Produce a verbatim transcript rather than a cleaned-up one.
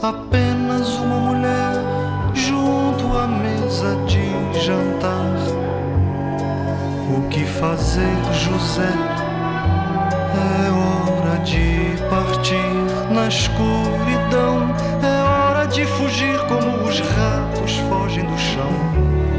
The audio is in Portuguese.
apenas uma mulher junto à mesa de jantar. O que fazer, José? É hora de partir na escuridão. É hora de fugir como os ratos fogem do chão.